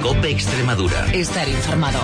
COPE Extremadura. Estar informado.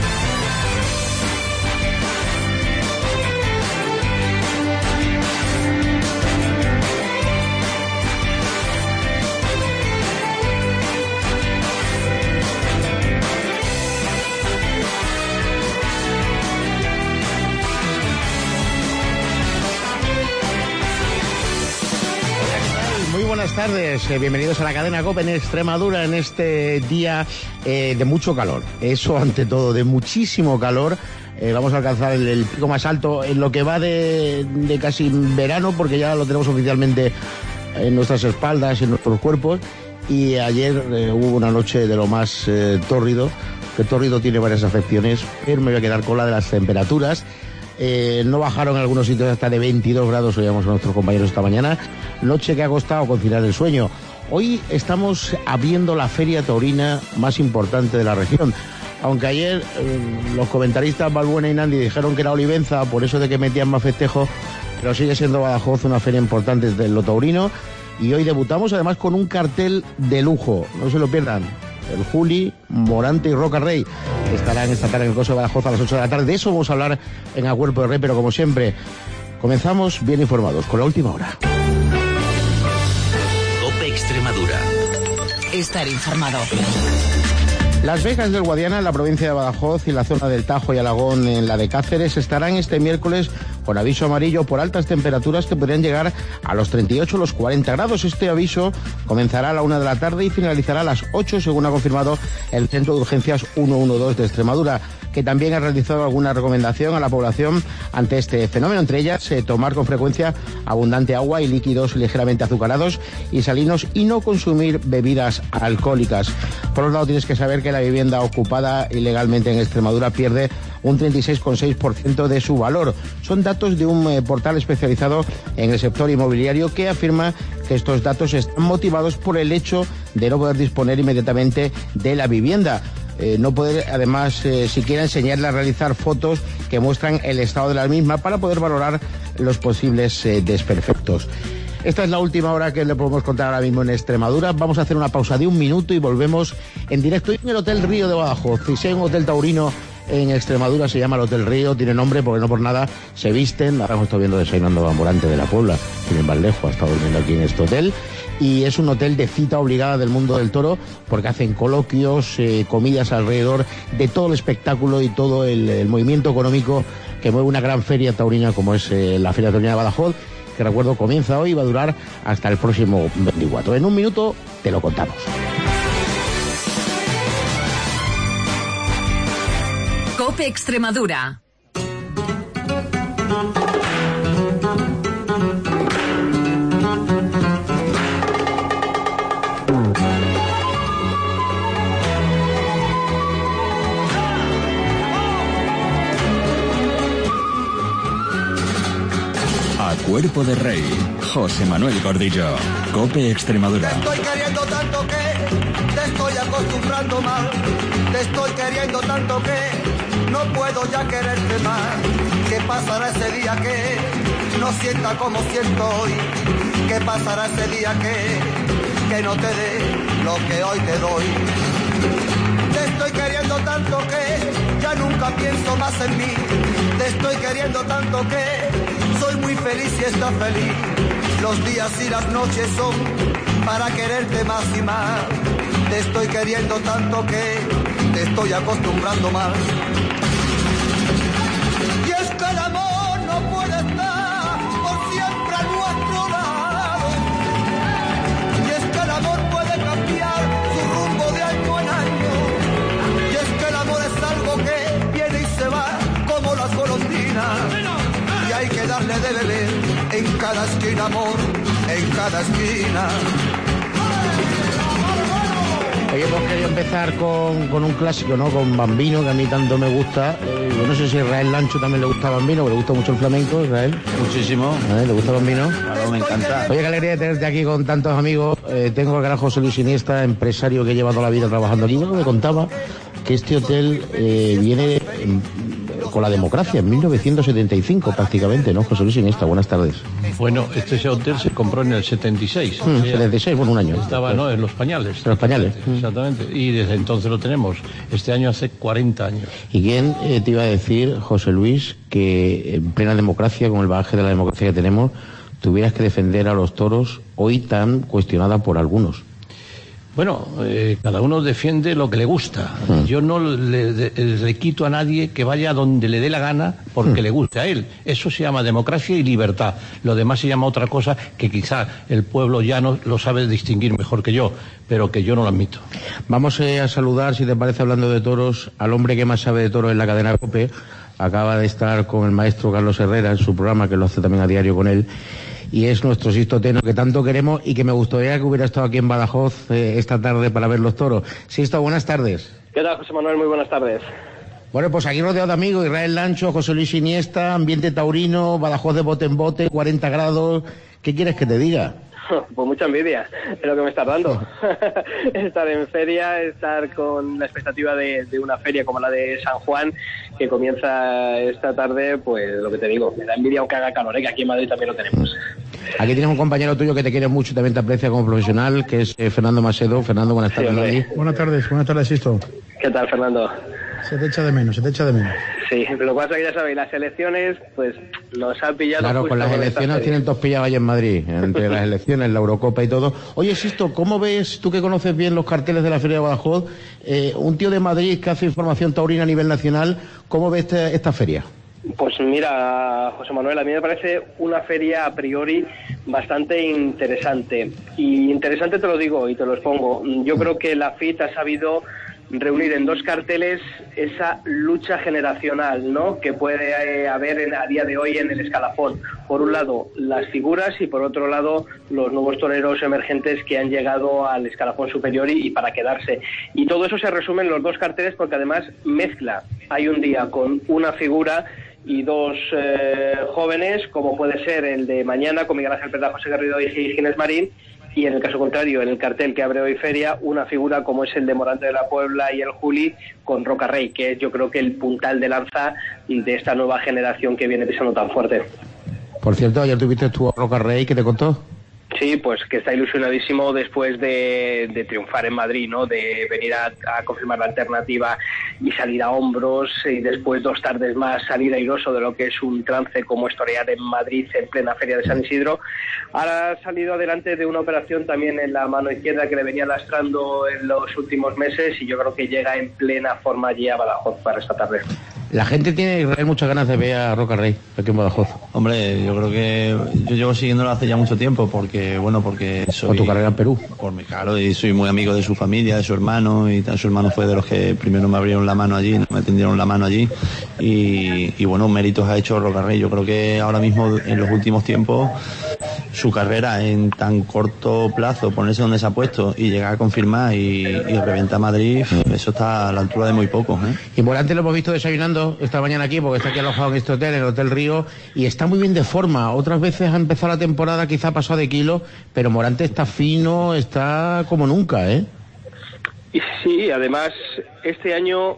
Buenas tardes, bienvenidos a la cadena COPE en Extremadura en este día de mucho calor. Eso ante todo, de muchísimo calor. Vamos a alcanzar el pico más alto en lo que va de casi verano, porque ya lo tenemos oficialmente en nuestras espaldas y en nuestros cuerpos. Y ayer hubo una noche de lo más tórrido, que tórrido tiene varias afecciones, pero me voy a quedar con la de las temperaturas. No bajaron en algunos sitios hasta de 22 grados, oíamos a nuestros compañeros esta mañana, noche que ha costado conciliar el sueño. Hoy estamos abriendo la feria taurina más importante de la región, aunque ayer los comentaristas Balbuena y Nandi dijeron que era Olivenza, por eso de que metían más festejo, pero sigue siendo Badajoz una feria importante de lo taurino, y hoy debutamos además con un cartel de lujo, no se lo pierdan. El Juli, Morante y Roca Rey estarán esta tarde en el Coso de Badajoz a las 8 de la tarde. De eso vamos a hablar en A Cuerpo de Rey, pero como siempre, comenzamos bien informados con la última hora. COPE Extremadura. Estar informado. Las Vegas del Guadiana en la provincia de Badajoz y la zona del Tajo y Alagón en la de Cáceres estarán este miércoles con aviso amarillo por altas temperaturas que podrían llegar a los 38 o los 40 grados. Este aviso comenzará a la 1 de la tarde y finalizará a las 8, según ha confirmado el Centro de Urgencias 112 de Extremadura, que también ha realizado alguna recomendación a la población ante este fenómeno, entre ellas tomar con frecuencia abundante agua y líquidos ligeramente azucarados y salinos y no consumir bebidas alcohólicas. Por otro lado, tienes que saber que la vivienda ocupada ilegalmente en Extremadura pierde un 36,6% de su valor. Son datos de un portal especializado en el sector inmobiliario que afirma que estos datos están motivados por el hecho de no poder disponer inmediatamente de la vivienda. No poder, además, siquiera enseñarle a realizar fotos que muestran el estado de la misma para poder valorar los posibles desperfectos. Esta es la última hora que le podemos contar ahora mismo en Extremadura. Vamos a hacer una pausa de un minuto y volvemos en directo en el Hotel Río de Badajoz. Si hay un hotel taurino en Extremadura, se llama el Hotel Río, tiene nombre porque no por nada se visten. Ahora hemos estado viendo desayunando a Morante de la Puebla, tienen Vallejo, ha estado durmiendo aquí en este hotel. Y es un hotel de cita obligada del mundo del toro, porque hacen coloquios, comidas alrededor de todo el espectáculo y todo el movimiento económico que mueve una gran feria taurina como es la Feria Taurina de Badajoz, que recuerdo comienza hoy y va a durar hasta el próximo 24. En un minuto te lo contamos. COPE Extremadura. Cuerpo de Rey, José Manuel Gordillo, COPE Extremadura. Te estoy queriendo tanto que te estoy acostumbrando mal. Te estoy queriendo tanto que no puedo ya quererte más. ¿Qué pasará ese día que no sienta como siento hoy? ¿Qué pasará ese día que no te dé lo que hoy te doy? Te estoy queriendo tanto que ya nunca pienso más en mí. Te estoy queriendo tanto que soy muy feliz y estás feliz. Los días y las noches son para quererte más y más. Te estoy queriendo tanto que te estoy acostumbrando mal. Y es que el amor no puede estar por siempre a nuestro lado. Y es que el amor puede cambiar su rumbo de año en año. Y es que el amor es algo que viene y se va como las golondrinas. Y hay que darle de beber en cada esquina, amor, en cada esquina. Hoy hemos querido empezar con un clásico, ¿no? Con Bambino, que a mí tanto me gusta. Yo no sé si a Israel Lancho también le gusta Bambino, porque le gusta mucho el flamenco, Israel. Muchísimo. ¿Le gusta Bambino? Claro, me encanta. Oye, qué alegría de tenerte aquí con tantos amigos. Tengo al gran José Luis Iniesta, empresario que lleva toda la vida trabajando aquí. Bueno, me contaba que este hotel viene con la democracia en 1975 prácticamente, ¿no? José Luis Iniesta, buenas tardes. Bueno, este hotel se compró en el 76. 76, bueno, un año. Estaba, ¿no?, en Los Pañales. En Los Pañales. Exactamente. Y desde entonces lo tenemos. Este año hace 40 años. ¿Y quién te iba a decir, José Luis, que en plena democracia, con el bagaje de la democracia que tenemos, tuvieras que defender a los toros hoy tan cuestionada por algunos? Bueno, cada uno defiende lo que le gusta. Yo no le quito a nadie que vaya donde le dé la gana porque le guste a él. Eso se llama democracia y libertad. Lo demás se llama otra cosa que quizá el pueblo llano lo sabe distinguir mejor que yo, pero que yo no lo admito. Vamos a saludar, si te parece, hablando de toros, al hombre que más sabe de toros en la cadena COPE. Acaba de estar con el maestro Carlos Herrera en su programa, que lo hace también a diario con él. Y es nuestro Sisto Teno, que tanto queremos y que me gustaría que hubiera estado aquí en Badajoz esta tarde para ver los toros. Sisto, buenas tardes. ¿Qué tal, José Manuel? Muy buenas tardes. Bueno, pues aquí rodeado de amigos, Israel Lancho, José Luis Iniesta, ambiente taurino, Badajoz de bote en bote, 40 grados. ¿Qué quieres que te diga? Pues mucha envidia, es lo que me estás dando. Estar en feria, estar con la expectativa de una feria como la de San Juan, que comienza esta tarde, pues lo que te digo, me da envidia aunque haga calor, que aquí en Madrid también lo tenemos. Aquí tienes un compañero tuyo que te quiere mucho y también te aprecia como profesional, que es Fernando Macedo. Fernando, buenas tardes. Sí, buenas tardes, Sisto. ¿Qué tal, Fernando? Se te echa de menos. Sí, lo que pasa es que ya sabéis, las elecciones, pues nos han pillado. Claro, con las elecciones tienen todos pillados allá en Madrid, entre las elecciones, la Eurocopa y todo. Oye, Sisto, ¿cómo ves, tú que conoces bien los carteles de la Feria de Badajoz, un tío de Madrid que hace información taurina a nivel nacional, ¿cómo ves esta feria? Pues mira, José Manuel, a mí me parece una feria a priori bastante interesante. Y interesante te lo digo y te lo expongo. Yo creo que la FIT ha sabido reunir en dos carteles esa lucha generacional, ¿no?, que puede haber a día de hoy en el escalafón. Por un lado, las figuras y por otro lado, los nuevos toreros emergentes que han llegado al escalafón superior y para quedarse. Y todo eso se resume en los dos carteles porque además mezcla. Hay un día con una figura y dos jóvenes, como puede ser el de mañana con Miguel Ángel Pereda, José Garrido y Ginés Marín, y en el caso contrario, en el cartel que abre hoy feria, una figura como es el de Morante de la Puebla y el Juli con Roca Rey, que es yo creo que el puntal de lanza de esta nueva generación que viene pisando tan fuerte. Por cierto, ayer tuviste tú a Roca Rey, ¿qué te contó? Sí, pues que está ilusionadísimo después de triunfar en Madrid, ¿no?, de venir a confirmar la alternativa y salir a hombros, y después 2 tardes más salir airoso de lo que es un trance como es torear en Madrid en plena feria de San Isidro. Ahora ha salido adelante de una operación también en la mano izquierda que le venía lastrando en los últimos meses, y yo creo que llega en plena forma allí a Badajoz para esta tarde. La gente tiene, Israel, muchas ganas de ver a Roca Rey aquí en Badajoz. Hombre, yo creo que yo llevo siguiéndolo hace ya mucho tiempo porque soy... Por tu carrera en Perú. Claro, y soy muy amigo de su familia, de su hermano, y su hermano fue de los que primero me abrieron la mano allí, me tendieron la mano allí, y bueno, méritos ha hecho Roca Rey. Yo creo que ahora mismo, en los últimos tiempos, su carrera en tan corto plazo, ponerse donde se ha puesto y llegar a confirmar y reventar Madrid, eso está a la altura de muy pocos, ¿eh? Y Morante lo hemos visto desayunando esta mañana aquí, porque está aquí alojado en este hotel, en el Hotel Río, y está muy bien de forma. Otras veces ha empezado la temporada, quizá ha pasado de kilo, pero Morante está fino, está como nunca, ¿eh? Y sí, además este año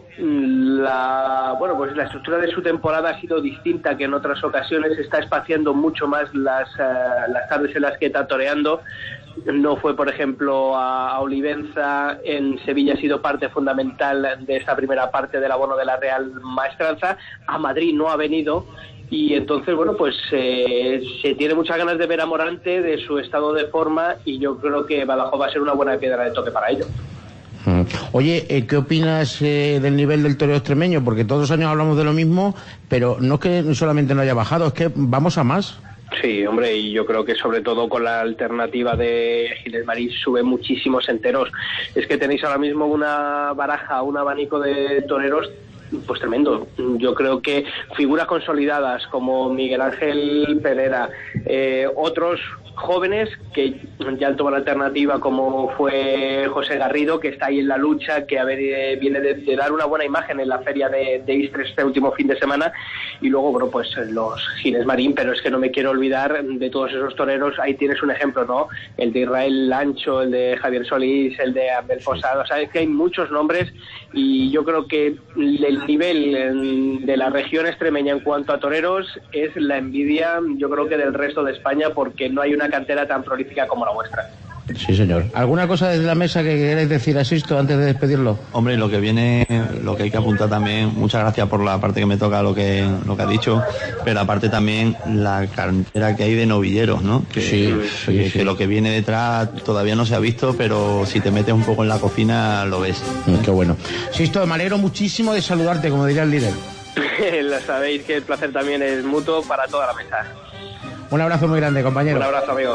la estructura de su temporada ha sido distinta que en otras ocasiones. Está espaciando mucho más las tardes en las que está toreando. No fue, por ejemplo, a Olivenza. En Sevilla ha sido parte fundamental de esta primera parte del abono de la Real Maestranza. A Madrid no ha venido. Y entonces, bueno, pues se tiene muchas ganas de ver a Morante, de su estado de forma, y yo creo que Badajoz va a ser una buena piedra de toque para ello. Oye, ¿qué opinas del nivel del toreo extremeño? Porque todos los años hablamos de lo mismo, pero no es que solamente no haya bajado, es que vamos a más. Sí, hombre, y yo creo que sobre todo con la alternativa de Ginés Marín sube muchísimos enteros. Es que tenéis ahora mismo una baraja, un abanico de toreros pues tremendo. Yo creo que figuras consolidadas como Miguel Ángel Pereira, otros jóvenes que ya han tomado la alternativa como fue José Garrido, que está ahí en la lucha, que viene de dar una buena imagen en la feria de Istres este último fin de semana, y luego, bueno, pues los Ginés Marín, pero es que no me quiero olvidar de todos esos toreros. Ahí tienes un ejemplo, ¿no? El de Israel Lancho, el de Javier Solís, el de Abel Posada. O sea, es que hay muchos nombres, y yo creo que el el nivel de la región extremeña en cuanto a toreros es la envidia, yo creo que del resto de España, porque no hay una cantera tan prolífica como la vuestra. Sí, señor. ¿Alguna cosa desde la mesa que queráis decir a Sisto antes de despedirlo? Hombre, lo que hay que apuntar también, muchas gracias por la parte que me toca lo que ha dicho, pero aparte también la cantera que hay de novilleros, ¿no? Que lo que viene detrás todavía no se ha visto, pero si te metes un poco en la cocina lo ves. Qué bueno. Sisto, me alegro muchísimo de saludarte, como diría el líder. Lo sabéis que el placer también es mutuo para toda la mesa. Un abrazo muy grande, compañero. Un abrazo, amigo.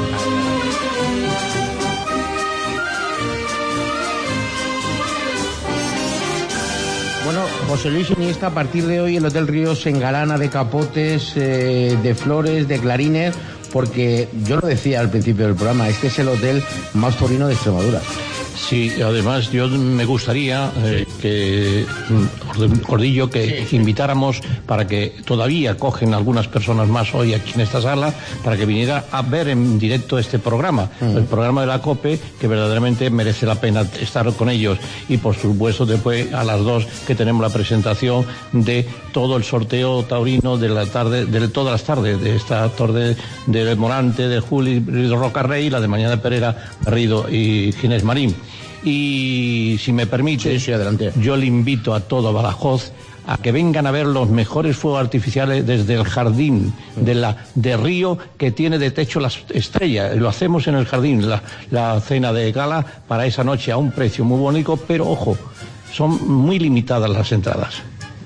Bueno, José Luis Iniesta, a partir de hoy el Hotel Río se engalana de capotes, de flores, de clarines, porque yo lo decía al principio del programa, este es el hotel más taurino de Extremadura. Sí, además yo me gustaría que Gordillo, que invitáramos, para que todavía cogen algunas personas más hoy aquí en esta sala, para que viniera a ver en directo este programa, el programa de la COPE, que verdaderamente merece la pena estar con ellos. Y por supuesto después a las 2 que tenemos la presentación de todo el sorteo taurino de la tarde, de todas las tardes, de esta tarde del Morante, de Juli Rocarrey, la de mañana de Pereira, Garrido y Ginés Marín. Y si me permite, adelante. Yo le invito a todo Badajoz a que vengan a ver los mejores fuegos artificiales desde el jardín de Río, que tiene de techo las estrellas. Lo hacemos en el jardín, la cena de gala para esa noche a un precio muy bonito, pero ojo, son muy limitadas las entradas.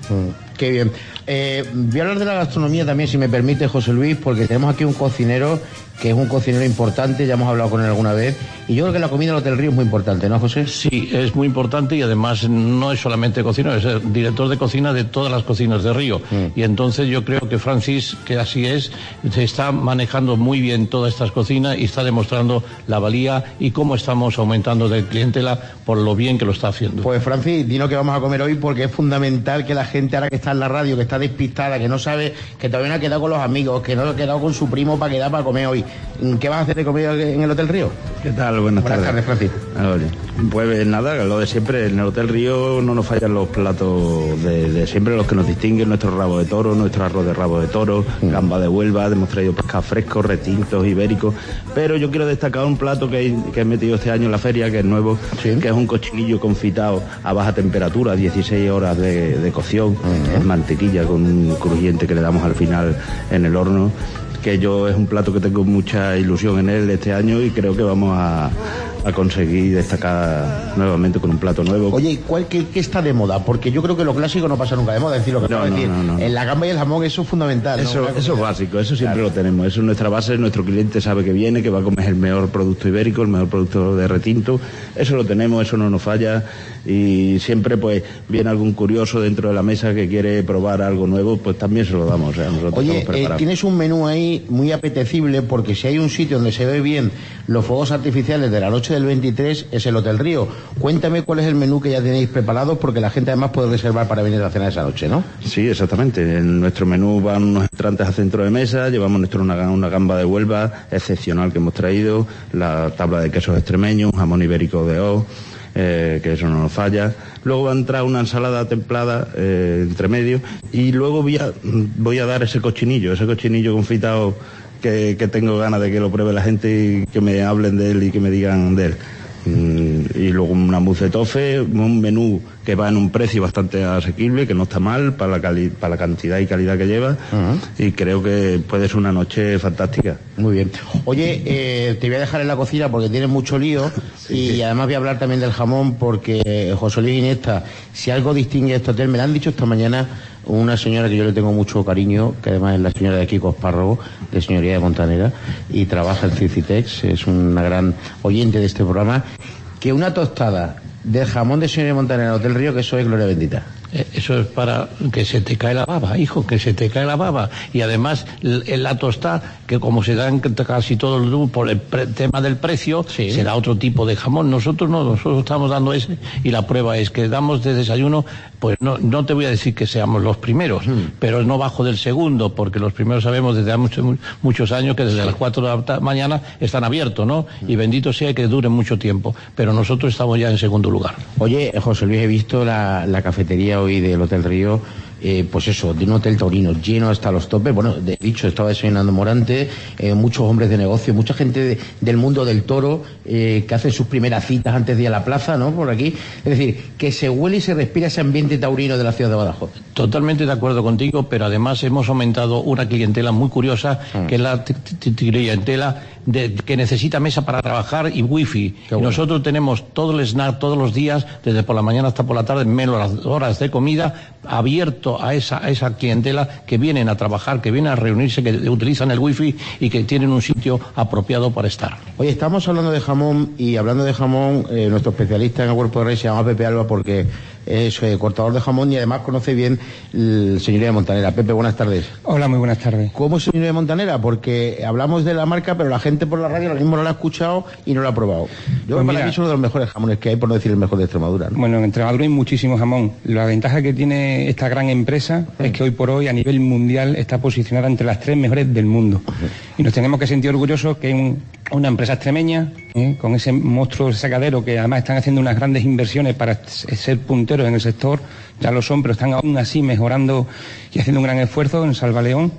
Qué bien. Voy a hablar de la gastronomía también, si me permite, José Luis, porque tenemos aquí un cocinero que es un cocinero importante, ya hemos hablado con él alguna vez, y yo creo que la comida del Hotel Río es muy importante, ¿no, José? Sí, es muy importante, y además no es solamente cocinero, es el director de cocina de todas las cocinas de Río. Y entonces yo creo que Francis, que así es, se está manejando muy bien todas estas cocinas y está demostrando la valía y cómo estamos aumentando de clientela por lo bien que lo está haciendo. Pues Francis, dinos qué vamos a comer hoy, porque es fundamental que la gente ahora que está en la radio, que está despistada, que no sabe, que todavía no ha quedado con los amigos, que no ha quedado con su primo para quedar para comer hoy. ¿Qué vas a hacer de comida en el Hotel Río? ¿Qué tal? Buenas tardes, Francis. Pues nada, lo de siempre, en el Hotel Río no nos fallan los platos de siempre, los que nos distinguen, nuestro rabo de toro, nuestro arroz de rabo de toro, gamba de Huelva, hemos traído pescado fresco, retintos, ibéricos, pero yo quiero destacar un plato que he metido este año en la feria, que es nuevo, que es un cochinillo confitado a baja temperatura, 16 horas de cocción, es mantequilla con un crujiente que le damos al final en el horno, que es un plato que tengo mucha ilusión en él este año y creo que vamos a conseguir destacar nuevamente con un plato nuevo. Oye, ¿qué está de moda? Porque yo creo que lo clásico no pasa nunca de moda, es decir, lo que acabo de decir. En la gamba y el jamón eso es fundamental. Eso es básico, eso siempre lo tenemos, eso es nuestra base, nuestro cliente sabe que viene, que va a comer el mejor producto ibérico, el mejor producto de retinto, eso lo tenemos, eso no nos falla, y siempre pues viene algún curioso dentro de la mesa que quiere probar algo nuevo, pues también se lo damos. Nosotros Oye, tienes un menú ahí muy apetecible, porque si hay un sitio donde se ve bien los fuegos artificiales de la noche del 23 es el Hotel Río. Cuéntame cuál es el menú que ya tenéis preparado, porque la gente además puede reservar para venir a cenar esa noche, ¿no? Sí, exactamente. En nuestro menú van unos entrantes a centro de mesa, llevamos una gamba de Huelva excepcional que hemos traído, la tabla de quesos extremeños, un jamón ibérico de O, que eso no nos falla. Luego va a entrar una ensalada templada entre medio, y luego voy a dar ese cochinillo confitado que tengo ganas de que lo pruebe la gente y que me hablen de él y que me digan de él. Y luego una mousse de tofe, un menú que va en un precio bastante asequible, que no está mal para la cantidad y calidad que lleva, y creo que puede ser una noche fantástica. Muy bien. Oye, te voy a dejar en la cocina porque tienes mucho lío, y además voy a hablar también del jamón, porque José Luis Iniesta, si algo distingue a este hotel, me lo han dicho esta mañana una señora que yo le tengo mucho cariño, que además es la señora de Kiko Espárrago, de Señoría de Montanera, y trabaja en Cicitex, es una gran oyente de este programa, que una tostada del jamón de Señoría de Montanera en Hotel Río, que eso es gloria bendita. Eso es para que se te cae la baba, hijo, que se te cae la baba. Y además la tostada, que como se da en casi todo el mundo por el tema del precio, será otro tipo de jamón. Nosotros no, nosotros estamos dando ese, y la prueba es que damos de desayuno, pues no te voy a decir que seamos los primeros, pero no bajo del segundo, porque los primeros sabemos desde hace muchos años que desde las 4 de la mañana están abiertos, ¿no? Y bendito sea que duren mucho tiempo, pero nosotros estamos ya en segundo lugar. Oye, José Luis, he visto la cafetería salía hoy del Hotel Río, pues eso, de un hotel taurino lleno hasta los topes. Bueno, de dicho, estaba desayunando Morante, muchos hombres de negocio, mucha gente del mundo del toro, que hacen sus primeras citas antes de ir a la plaza, ¿no? Por aquí. Es decir, que se huele y se respira ese ambiente taurino de la ciudad de Badajoz. Totalmente de acuerdo contigo, pero además hemos aumentado una clientela muy curiosa, que es la clientela que necesita mesa para trabajar y wifi. Bueno. Nosotros tenemos todo el snack todos los días, desde por la mañana hasta por la tarde, menos las horas de comida, abierto a esa clientela que vienen a trabajar, que vienen a reunirse, que utilizan el wifi y que tienen un sitio apropiado para estar. Oye, estamos hablando de jamón, y hablando de jamón, nuestro especialista en el cuerpo de rey se llama Pepe Alba, porque es cortador de jamón y además conoce bien el Señoría de Montanera. Pepe, buenas tardes. Hola, muy buenas tardes. ¿Cómo es Señoría de Montanera? Porque hablamos de la marca, pero la gente por la radio lo mismo no la ha escuchado y no la ha probado. Yo Pues para mí es uno de los mejores jamones que hay, por no decir el mejor de Extremadura, ¿no? Bueno, en Extremadura hay muchísimo jamón. La ventaja que tiene esta gran empresa es que hoy por hoy a nivel mundial está posicionada entre las 3 mejores del mundo. Y nos tenemos que sentir orgullosos que hay una empresa extremeña, con ese monstruo sacadero, que además están haciendo unas grandes inversiones para ser punteros en el sector, ya lo son, pero están aún así mejorando y haciendo un gran esfuerzo en Salvaleón.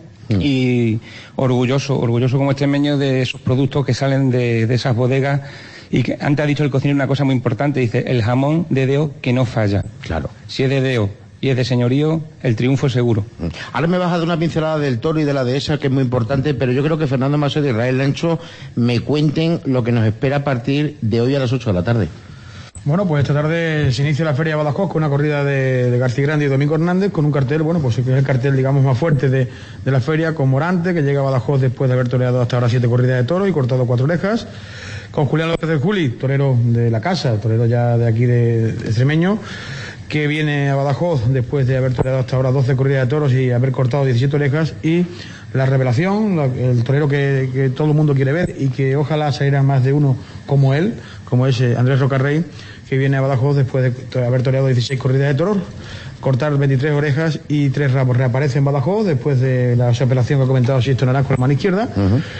Y orgulloso como extremeño de esos productos que salen de esas bodegas. Y que antes ha dicho el cocinero una cosa muy importante, dice, el jamón de Deo que no falla. Claro. Si es de Deo y es de señorío, el triunfo es seguro. Ahora me vas a dar una pincelada del toro y de la dehesa, que es muy importante, pero yo creo que Fernando Macedo y Israel Lancho me cuenten lo que nos espera a partir de hoy a las 8 de la tarde. Bueno, pues esta tarde se inicia la Feria de Badajoz con una corrida de García Grande y Domingo Hernández, con un cartel, bueno, pues que es el cartel, digamos, más fuerte de la feria, con Morante, que llega a Badajoz después de haber toreado hasta ahora 7 corridas de toro y cortado 4 orejas, con Julián López del Juli, torero de la casa, torero ya de aquí de extremeño, que viene a Badajoz después de haber toreado hasta ahora 12 corridas de toros y haber cortado 17 orejas, y la revelación, el torero que todo el mundo quiere ver y que ojalá saliera más de uno como él, como es Andrés Rocarrey, que viene a Badajoz después de haber toreado 16 corridas de toros, cortar 23 orejas y 3 rabos. Reaparece en Badajoz después de la operación que ha comentado Sisto Naranjo con la mano izquierda.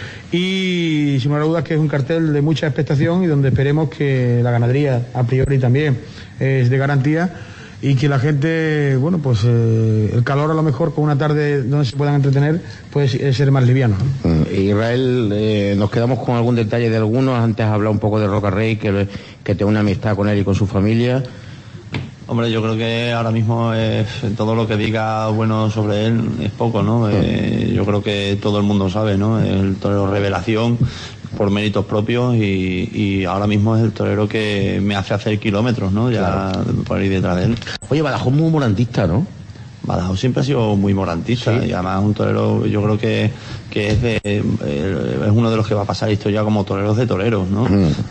Y sin lugar a dudas que es un cartel de mucha expectación y donde esperemos que la ganadería a priori también es de garantía y que la gente, bueno, pues el calor a lo mejor con una tarde donde se puedan entretener puede ser más liviano, ¿no? Israel, nos quedamos con algún detalle de algunos. Antes has hablado un poco de Rocarrey, que tiene una amistad con él y con su familia. Hombre, yo creo que ahora mismo todo lo que diga bueno sobre él es poco, ¿no? Yo creo que todo el mundo sabe, ¿no? El torero revelación por méritos propios y ahora mismo es el torero que me hace hacer kilómetros, ¿no? Ya claro, por ir detrás de él. Oye, Badajoz muy morantista, ¿no? Badajoz siempre ha sido muy morantista, sí. Y además un torero, yo creo que es uno de los que va a pasar historia como toreros de toreros, ¿no?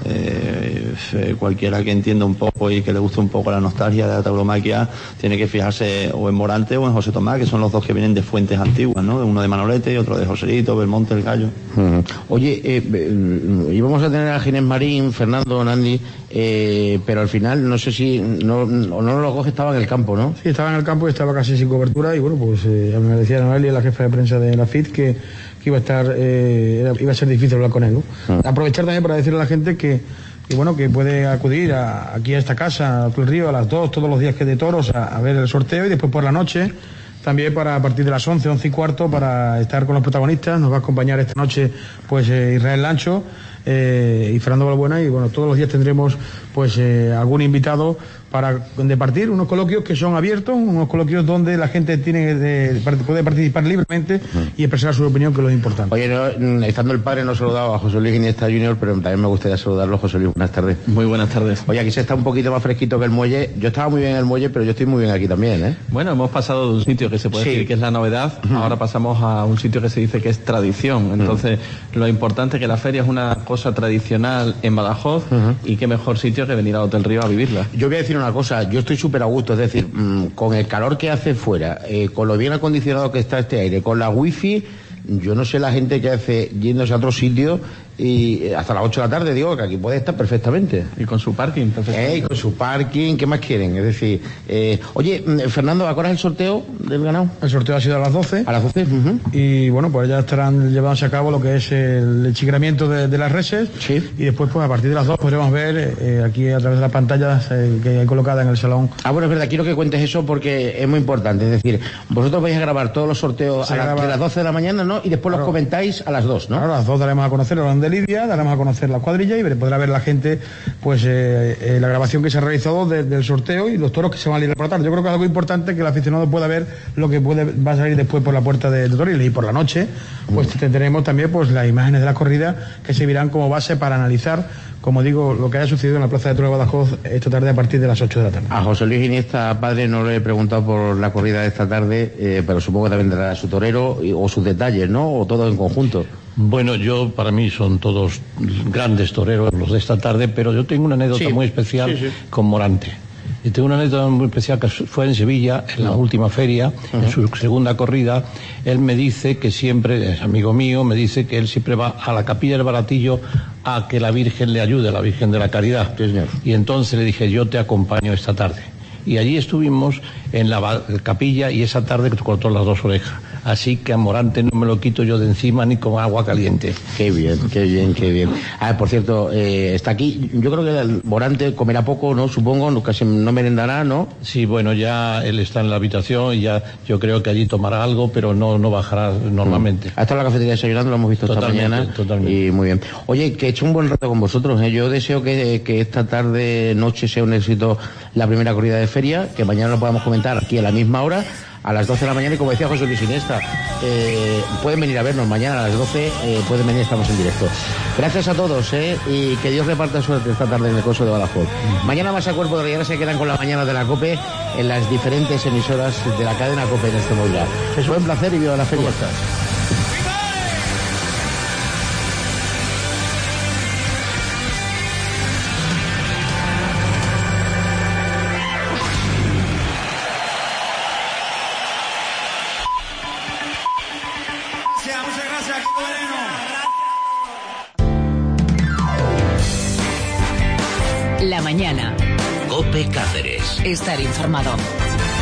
Cualquiera que entienda un poco y que le guste un poco la nostalgia de la tauromaquia tiene que fijarse o en Morante o en José Tomás, que son los dos que vienen de fuentes antiguas, ¿no? Uno de Manolete y otro de Joselito, Belmonte, el Gallo. Oye, íbamos a tener a Ginés Marín, Fernando, Nandi, pero al final no sé si no lo coge, estaba en el campo, ¿no? Sí, estaba en el campo y estaba casi sin cobertura y bueno, pues me decía Noelia, la jefa de prensa de la FIT, que iba a estar iba a ser difícil hablar con él, ¿no? Aprovechar también para decirle a la gente que bueno, que puede acudir aquí a esta casa, al Club Río, a las 2 todos los días que de toros a ver el sorteo, y después por la noche también a partir de las 11 y cuarto para estar con los protagonistas. Nos va a acompañar esta noche pues Israel Lancho y Fernando Balbuena, y bueno, todos los días tendremos pues algún invitado para departir unos coloquios que son abiertos, unos coloquios donde la gente puede participar libremente y expresar su opinión, que es lo importante. Oye, estando el padre, no saludaba a José Luis Iniesta Junior, pero también me gustaría saludarlo. José Luis, buenas tardes. Muy buenas tardes. Oye, aquí se está un poquito más fresquito que el muelle. Yo estaba muy bien en el muelle, pero yo estoy muy bien aquí también, ¿eh? Bueno, hemos pasado de un sitio que se puede decir que es la novedad, ahora pasamos a un sitio que se dice que es tradición. Entonces, lo importante es que la feria es una cosa tradicional en Badajoz, y qué mejor sitio que venir a Hotel Río a vivirla. Yo voy a decir una cosa, yo estoy súper a gusto, es decir, con el calor que hace fuera, con lo bien acondicionado que está este aire, con la wifi, yo no sé la gente que hace yéndose a otro sitio y hasta las 8 de la tarde, digo, que aquí puede estar perfectamente. Y con su parking, perfectamente. Y con su parking, ¿qué más quieren? Es decir, oye, Fernando, ¿a qué hora es el sorteo del ganado? El sorteo ha sido a las 12. A las 12. Y bueno, pues ya estarán llevándose a cabo lo que es el chicramiento de las reses. Sí. Y después, pues a partir de las 2 podremos ver aquí a través de las pantallas que hay colocadas en el salón. Bueno, es verdad, quiero que cuentes eso porque es muy importante. Es decir, vosotros vais a grabar todos los sorteos de las 12 de la mañana, ¿no? Y después los comentáis a las 2, ¿no? Claro, a las 2 daremos a conocer el orden de Lidia, daremos a conocer la cuadrilla y podrá ver la gente pues la grabación que se ha realizado del sorteo y los toros que se van a lidiar por la tarde. Yo creo que es algo importante que el aficionado pueda ver lo que va a salir después por la puerta de Toriles, y por la noche pues tendremos también pues las imágenes de la corrida que servirán como base para analizar, como digo, lo que haya sucedido en la Plaza de Toros de Badajoz esta tarde a partir de las 8 de la tarde. A José Luis Iniesta, padre, no le he preguntado por la corrida de esta tarde, pero supongo que también tendrá su torero o sus detalles, ¿no? O todo en conjunto. Bueno, para mí son todos grandes toreros los de esta tarde, pero yo tengo una anécdota muy especial con Morante. Y tengo una anécdota muy especial que fue en Sevilla, en la última feria, en su segunda corrida. Él me dice que siempre, es amigo mío, me dice que él siempre va a la Capilla del Baratillo a que la Virgen le ayude, la Virgen de la Caridad. Y entonces le dije, yo te acompaño esta tarde. Y allí estuvimos en la capilla y esa tarde cortó las 2 orejas. Así que a Morante no me lo quito yo de encima ni con agua caliente. Qué bien, qué bien, qué bien. Por cierto, está aquí, yo creo que el Morante comerá poco, ¿no? Supongo, casi no merendará, ¿no? Sí, bueno, ya él está en la habitación y ya yo creo que allí tomará algo, pero no bajará normalmente. Ha estado en la cafetería desayunando, lo hemos visto esta mañana. Totalmente. Y muy bien. Oye, que he hecho un buen rato con vosotros, ¿eh? Yo deseo que esta tarde, noche sea un éxito la primera corrida de feria, que mañana lo podamos comentar aquí a la misma hora, a las 12 de la mañana, y como decía José Luis Iniesta, pueden venir a vernos mañana a las 12, pueden venir, estamos en directo. Gracias a todos, y que Dios reparta suerte esta tarde en el Coso de Badajoz. Mañana más a Cuerpo de Rey, se quedan con la mañana de la COPE en las diferentes emisoras de la cadena COPE en este móvil. Es un placer y viva la feria. La mañana. COPE Cáceres. Estar informado.